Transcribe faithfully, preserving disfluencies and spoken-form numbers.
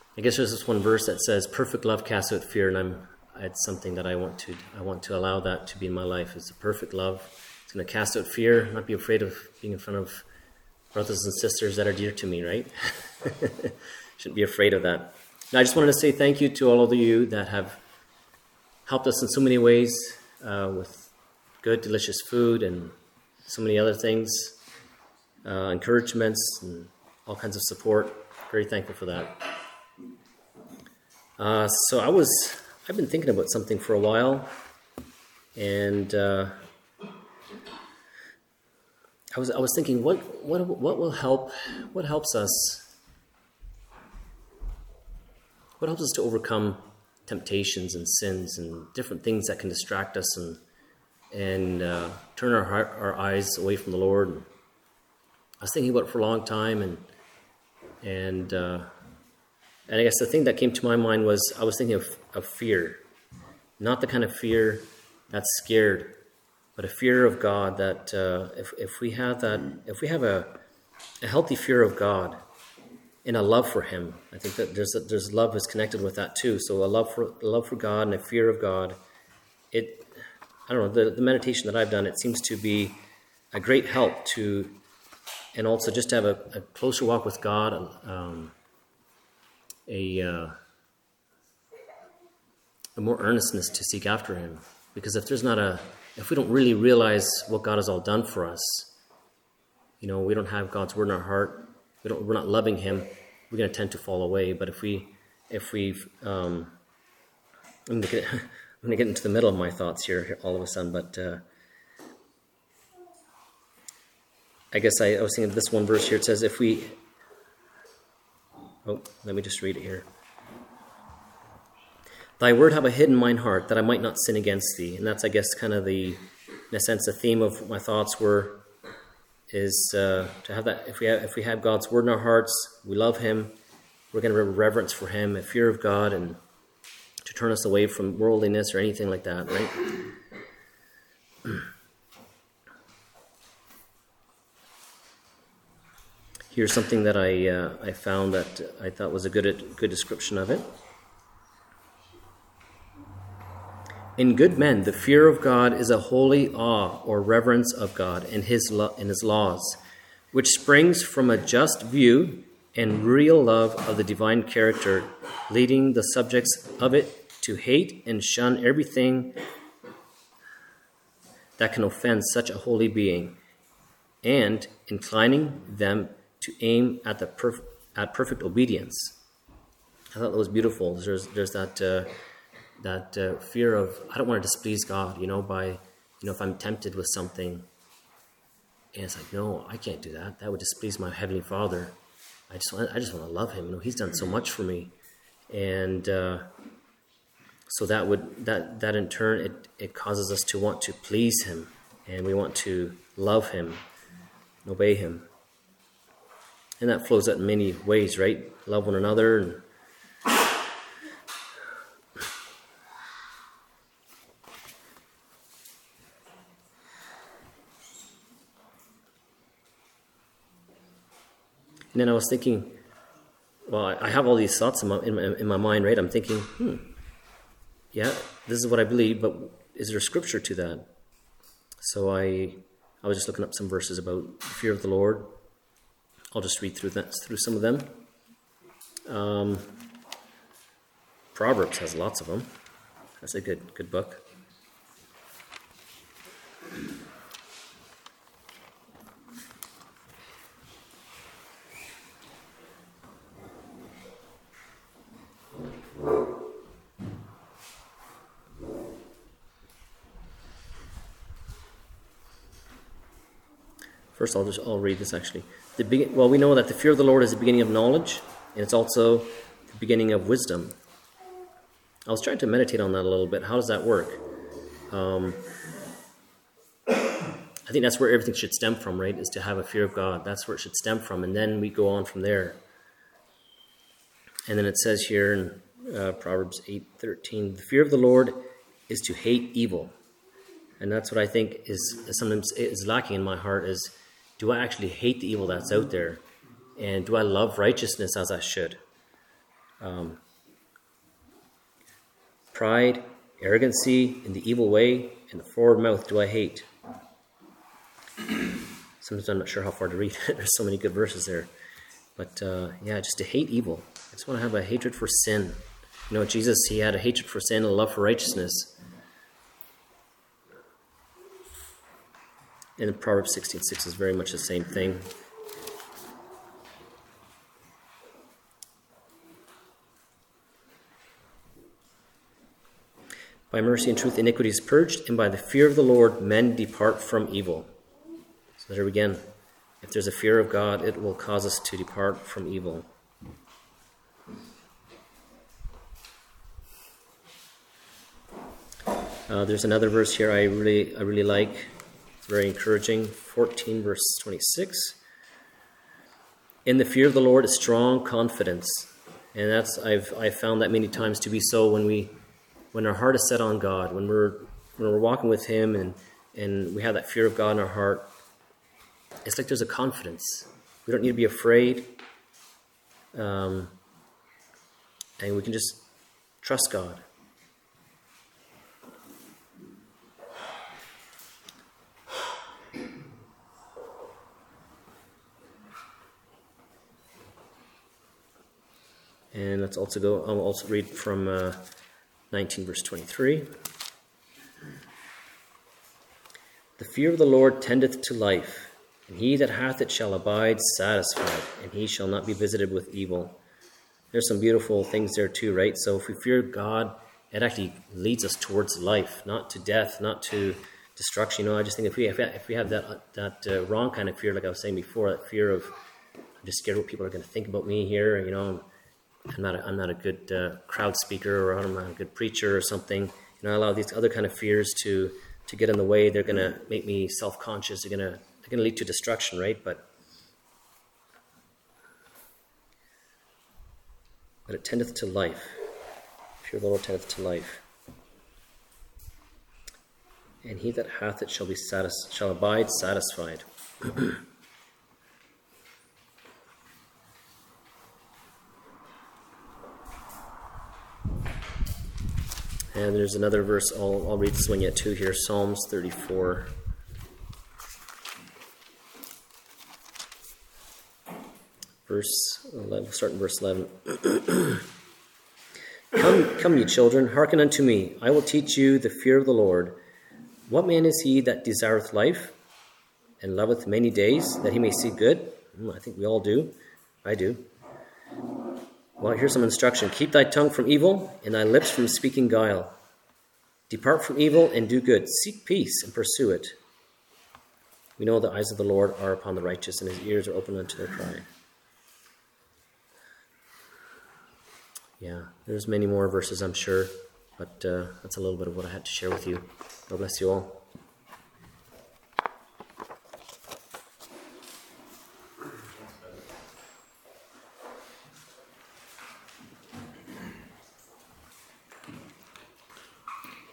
I guess there's this one verse that says, "Perfect love casts out fear," and I'm it's something that I want to I want to allow that to be in my life. It's a perfect love. It's going to cast out fear. Not be afraid of being in front of brothers and sisters that are dear to me. Right? Shouldn't be afraid of that. Now, I just wanted to say thank you to all of you that have helped us in so many ways uh, with good, delicious food and so many other things, uh, encouragements and all kinds of support. Very thankful for that. Uh, so I was, I've been thinking about something for a while, and uh, I was, I was thinking, what, what, what will help, what helps us, what helps us to overcome temptations and sins and different things that can distract us and and uh, turn our heart, our eyes away from the Lord. And I was thinking about it for a long time, and and. Uh, And I guess the thing that came to my mind was I was thinking of, of fear. Not the kind of fear that's scared, but a fear of God that uh, if, if we have that, if we have a, a healthy fear of God and a love for Him, I think that there's a, there's love is connected with that too. So a love for a love for God and a fear of God. It, I don't know, the, the meditation that I've done, it seems to be a great help to, and also just to have a, a closer walk with God. Um, A, uh, a more earnestness to seek after Him, because if there's not a, if we don't really realize what God has all done for us, you know, we don't have God's word in our heart, we don't, we're not loving Him, we're going to tend to fall away. But if we, if we've, um, I'm going to get, I'm going to get into the middle of my thoughts here all of a sudden, but uh, I guess I, I was thinking of this one verse here. It says, if we. Oh, let me just read it here. Thy word have I hid in mine heart, that I might not sin against thee. And that's, I guess, kind of the, in a sense, the theme of my thoughts were, is uh, to have that, if we have, if we have God's word in our hearts, we love Him, we're going to have reverence for Him, a fear of God, and to turn us away from worldliness or anything like that, right? Here's something that I uh, I found that I thought was a good good description of it. In good men, the fear of God is a holy awe or reverence of God and His lo- and His laws, which springs from a just view and real love of the divine character, leading the subjects of it to hate and shun everything that can offend such a holy being, and inclining them to aim at the perf- at perfect obedience. I thought that was beautiful. There's there's that uh, that uh, fear of, I don't want to displease God, you know, by, you know, if I'm tempted with something, and it's like, no, I can't do that. That would displease my Heavenly Father. I just want I just want to love Him. You know, He's done so much for me, and uh, so that would that that in turn it it causes us to want to please Him, and we want to love Him, and obey Him. And that flows out in many ways, right? Love one another. And And then I was thinking, well, I have all these thoughts in my, in my, in my mind, right? I'm thinking, hmm, yeah, this is what I believe, but is there scripture to that? So I I was just looking up some verses about the fear of the Lord. I'll just read through that, through some of them. Um, Proverbs has lots of them. That's a good good book. First, I'll just I'll read this actually. The begin, well, we know that the fear of the Lord is the beginning of knowledge, and it's also the beginning of wisdom. I was trying to meditate on that a little bit. How does that work? Um, I think that's where everything should stem from, right? Is to have a fear of God. That's where it should stem from, and then we go on from there. And then it says here in uh, Proverbs eight thirteen, the fear of the Lord is to hate evil, and that's what I think is sometimes is lacking in my heart. Is do I actually hate the evil that's out there, and do I love righteousness as I should? Um, pride, arrogancy, and the evil way, and the forward mouth do I hate. Sometimes I'm not sure how far to read. There's so many good verses there. But uh, yeah, just to hate evil. I just want to have a hatred for sin. You know, Jesus, he had a hatred for sin and a love for righteousness. And Proverbs sixteen six is very much the same thing. By mercy and truth, iniquity is purged, and by the fear of the Lord, men depart from evil. So there again, if there's a fear of God, it will cause us to depart from evil. Uh, there's another verse here I really, I really like. It's very encouraging. fourteen, verse twenty-six. In the fear of the Lord is strong confidence, and that's I've I've found that many times to be so when we. When our heart is set on God, when we're when we're walking with Him and, and we have that fear of God in our heart, it's like there's a confidence. We don't need to be afraid. Um, and we can just trust God. And let's also go, I'll also read from... Uh, nineteen, verse twenty-three. The fear of the Lord tendeth to life, and he that hath it shall abide satisfied, and he shall not be visited with evil. There's some beautiful things there too, right? So if we fear God, it actually leads us towards life, not to death, not to destruction. You know, I just think if we have, if we have that that uh, wrong kind of fear, like I was saying before, that fear of I'm just scared what people are going to think about me here, you know. I'm not a, I'm not a good uh, crowd speaker, or I'm not a good preacher or something. You know, I allow these other kind of fears to, to get in the way. They're going to make me self-conscious. They're going to they're going to lead to destruction, right? But but it tendeth to life. Fear of the Lord tendeth to life. And he that hath it shall be satis- shall abide satisfied. And there's another verse, I'll, I'll read this one yet too here, Psalms thirty-four. Verse eleven, starting verse eleven. Come, come ye children, hearken unto me. I will teach you the fear of the Lord. What man is he that desireth life, and loveth many days, that he may see good? I think we all do. I do. Well, here's some instruction. Keep thy tongue from evil, and thy lips from speaking guile. Depart from evil and do good. Seek peace and pursue it. We know the eyes of the Lord are upon the righteous, and his ears are open unto their cry. Yeah, there's many more verses, I'm sure, but uh, that's a little bit of what I had to share with you. God bless you all.